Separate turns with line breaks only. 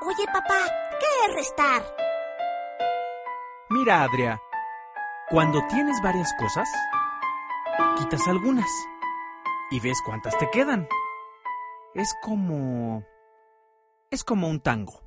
Oye, papá, ¿qué es restar?
Mira, Adria, cuando tienes varias cosas, quitas algunas y ves cuántas te quedan. Es como un tango.